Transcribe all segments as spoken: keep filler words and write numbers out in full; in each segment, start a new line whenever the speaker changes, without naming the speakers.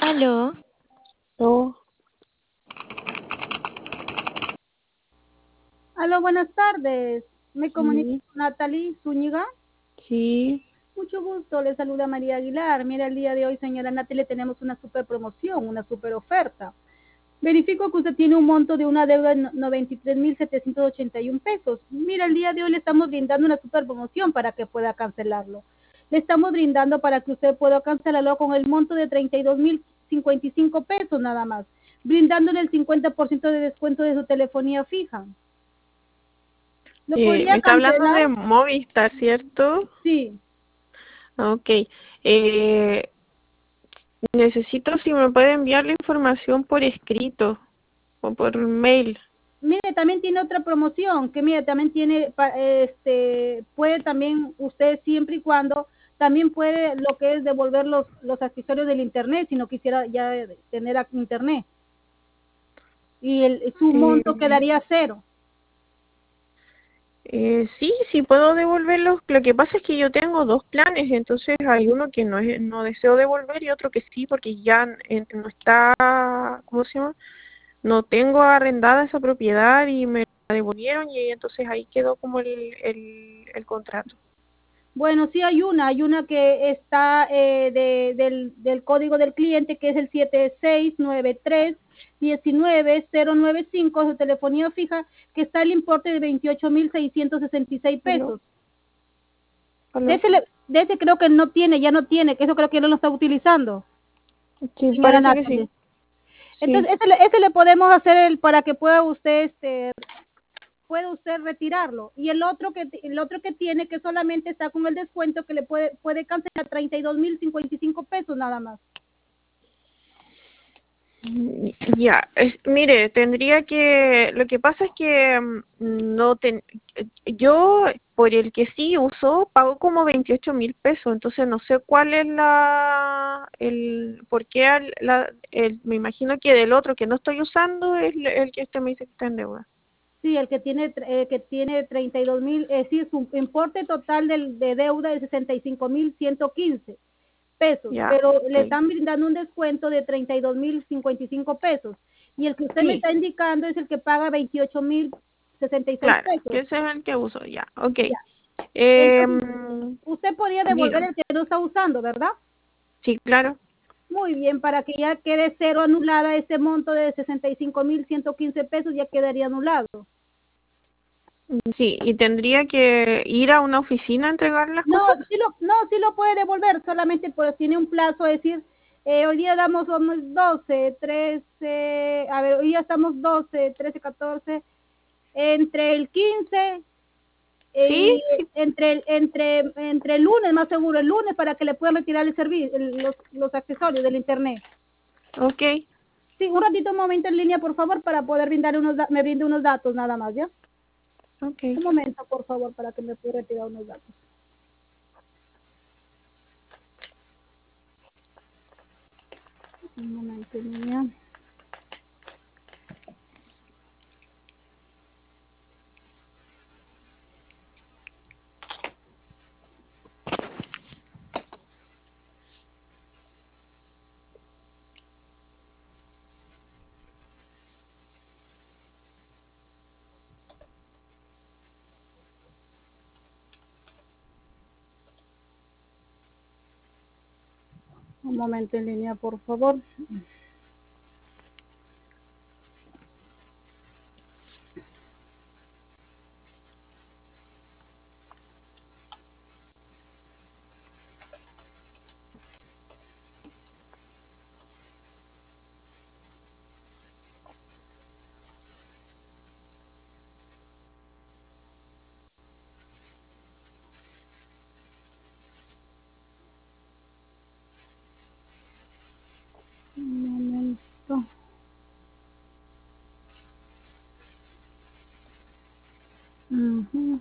Aló,
Oh,
Aló, buenas tardes. Me comunico
sí,
con Natalie Zúñiga.
sí,
Mucho gusto, le saluda María Aguilar. Mira, el día de hoy, señora Natalie, tenemos una super promoción, una super oferta. Verifico que usted tiene un monto de una deuda de noventa y tres mil setecientos ochenta y uno pesos. Mira, el día de hoy le estamos brindando una super promoción para que pueda cancelarlo. Le estamos brindando para que usted pueda cancelarlo con el monto de treinta y dos mil cincuenta y cinco pesos nada más, brindándole el cincuenta por ciento de descuento de su telefonía fija. ¿Lo
eh, me
podría
está hablando
cancelar?
de Movistar, ¿cierto?
Sí.
Ok, eh, necesito si me puede enviar la información por escrito o por mail.
Mire, también tiene otra promoción, que mire, también tiene, pa- este, puede también usted siempre y cuando, también puede lo que es devolver los, los accesorios del internet, si no quisiera ya tener ac- internet. Y el, su monto
Eh,
quedaría cero.
eh, sí, sí puedo devolverlos. Lo que pasa es que yo tengo dos planes, entonces hay uno que no es, no deseo devolver y otro que sí, porque ya eh, no está, ¿cómo se llama? No tengo arrendada esa propiedad y me la devolvieron y entonces ahí quedó como el, el, el contrato.
Bueno, sí hay una, hay una que está eh, de, del, del código del cliente, que es el siete seis nueve tres uno nueve cero nueve cinco, su telefonía fija, que está el importe de veintiocho mil seiscientos sesenta y seis
¿Aló?
pesos. De
¿Aló?
ese, le- de ese creo que no tiene, ya no tiene, que eso creo que no lo está utilizando,
Sí,
señora
parece que sí.
Natalie.
Sí.
Entonces, ese, le- ese le podemos hacer el, para que pueda usted, este, puede usted retirarlo. Y el otro que, el otro que tiene, que solamente está con el descuento, que le puede, puede cancelar treinta y dos mil cincuenta y cinco pesos nada más.
Mm, Ya, es- mire, tendría que, lo que pasa es que mm, no ten, yo por el que sí uso pago como veintiocho mil pesos, entonces no sé cuál es la, el, por qué al- la, el, me imagino que del otro que no estoy usando es el, el que usted me dice que está en deuda.
Sí, el que tiene, eh, que tiene treinta y dos mil, es decir, su importe total del, de deuda es sesenta y cinco mil ciento quince pesos,
Ya,
pero le
ok.
están brindando un descuento de treinta y dos mil cincuenta y cinco pesos. Y el que usted me
Sí,
está indicando es el que paga veintiocho mil sesenta y seis
claro, que
pesos.
ese es el que uso, ya, ok.
Ya. Entonces,
Em,
usted podría devolver
dígame.
el que no está usando, ¿verdad?
Sí, claro.
Muy bien, para que ya quede cero anulada ese monto de sesenta y cinco mil ciento quince pesos, ya quedaría anulado.
Sí, y tendría que ir a una oficina a entregar las
No,
cosas.
sí lo, no, sí lo puede devolver, solamente pues tiene un plazo, es decir, eh, hoy día damos somos doce, trece, a ver, hoy día estamos doce, trece, catorce, entre el quince
Sí,
y
sí.
entre el, entre, entre el lunes, más seguro, el lunes para que le puedan retirar el servicio, el- los, los accesorios del internet.
Ok,
Sí, un ratito, un momento en línea, por favor, para poder brindar unos, da- me brinde unos datos nada más, ¿ya?
ok.
Un momento, por favor, para que me pueda retirar unos datos. Un momento, niña. Un momento en línea, por favor. Un momento. Ujú.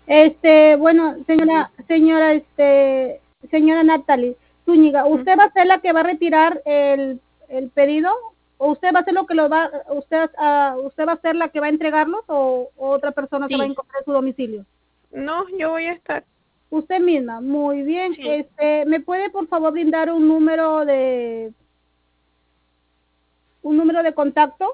Este, bueno, señora, señora, este, señora Natalie Zúñiga, ¿usted va a ser la que va a retirar el, el pedido? ¿O usted va a ser lo que lo va, usted, uh, usted va a ser la que va a entregarlos o, o otra persona se va a
Sí.
encontrar en su domicilio?
No, yo voy a estar.
Usted misma, muy bien.
Sí.
Este, ¿me puede por favor brindar un número de, un número de contacto?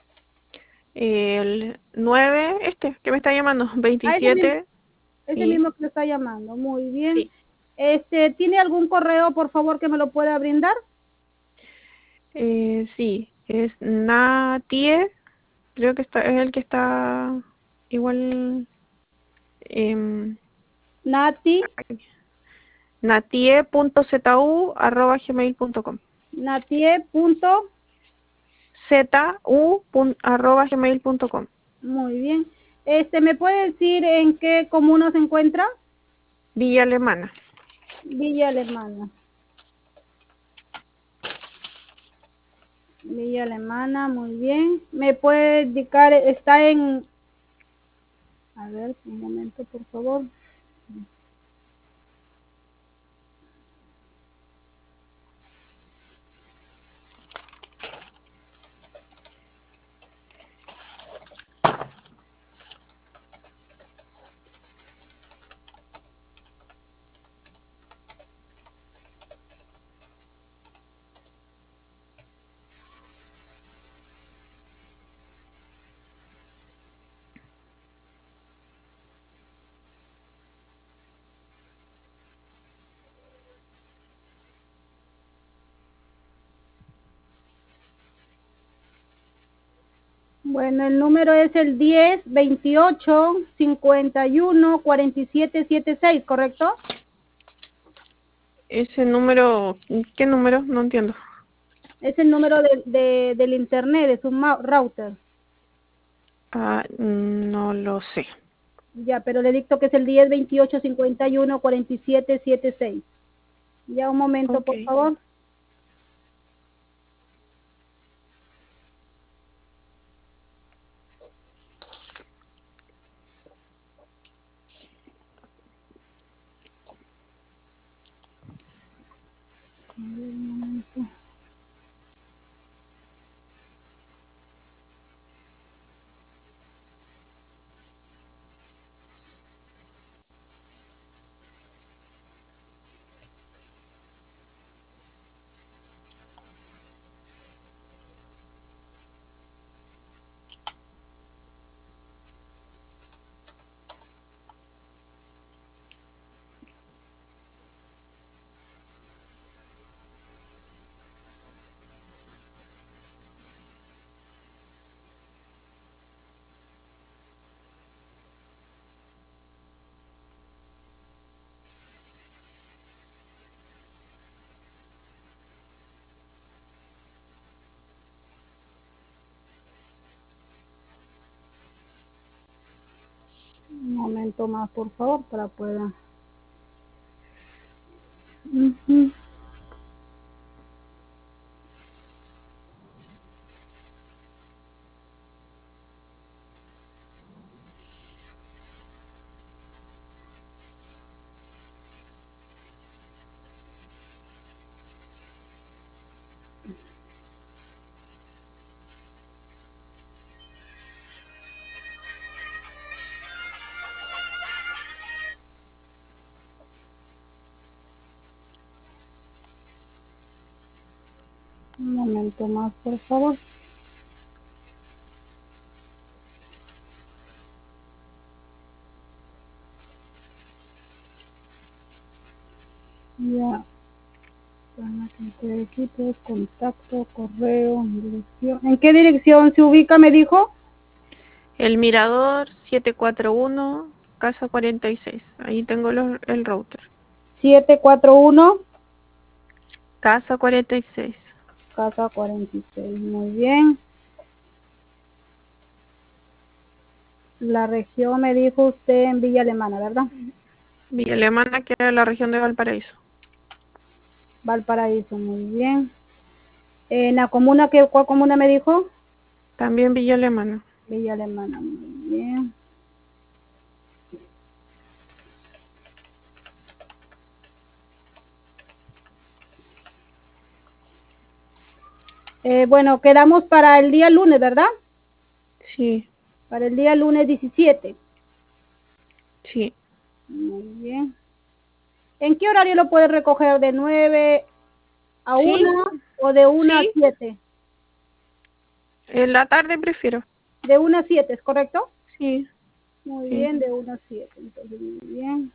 El nueve este, que me está llamando,
Ah, ese mismo,
veintisiete.
ese
Sí,
mismo que le está llamando, muy bien.
sí.
Este, ¿tiene algún correo por favor que me lo pueda brindar?
Eh, sí, es Natie, creo que está, es el que está igual. Eh,
Nati,
natie.zu arroba gmail punto com.
natie. Punto,
zu pun- arroba gmail punto com.
muy bien. Este, ¿me puede decir en qué comuna se encuentra?
Villa Alemana.
Villa Alemana. Villa Alemana, muy bien. ¿Me puede indicar, está en, a ver, un momento, por favor. Bueno, el número es el diez, veintiocho, cincuenta y uno, cuarenta y siete, setenta y seis, ¿correcto?
Ese número, ¿qué número? No entiendo.
Es el número de, de, del internet, de su router.
Ah, no lo sé.
Ya, pero le dicto que es el diez, veintiocho, cincuenta y uno, cuarenta y siete, setenta y seis. Ya, un momento,
Ok.
por favor. Un momento. Un momento más, por favor, para poder... Uh-huh. Un momento más, por favor. Ya. Equipos, contacto, correo, dirección. ¿En qué dirección se ubica, me dijo?
El Mirador setecientos cuarenta y uno, casa cuarenta y seis. Ahí tengo los, el router.
setecientos cuarenta y uno,
Casa cuarenta y seis.
casa cuarenta y seis. Muy bien. La región me dijo usted en Villa Alemana, ¿verdad?
Villa Alemana, que era la región de Valparaíso.
Valparaíso, muy bien. ¿En la comuna, qué, cuál comuna me dijo?
También Villa Alemana.
Villa Alemana, muy bien. Eh, bueno, quedamos para el día lunes, ¿verdad?
Sí,
Para el día lunes diecisiete.
sí.
Muy bien. ¿En qué horario lo puedes recoger? ¿De nueve a
Sí,
una o de una a
sí,
siete?
en la tarde prefiero.
De una a siete, ¿es correcto?
Sí,
Muy
sí.
bien, de una a siete. Entonces, muy bien.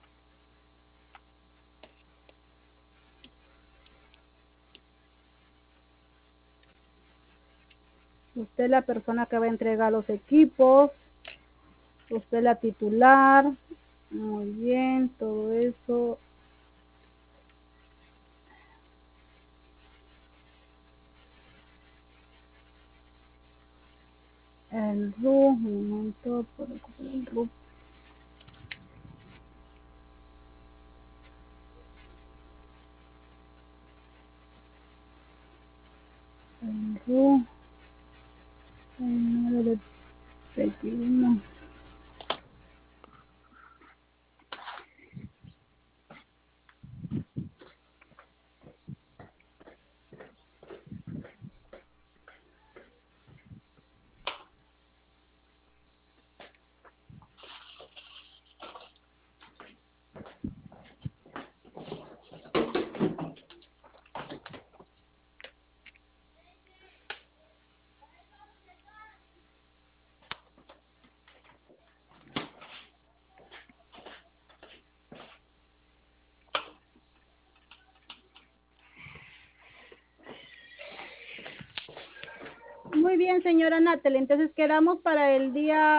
Usted es la persona que va a entregar los equipos. Usted es la titular. Muy bien, todo eso. El R U, un momento, por recuperar el R U. El R U. El número de veintiuno. Muy bien, señora Natalie. Entonces quedamos para el día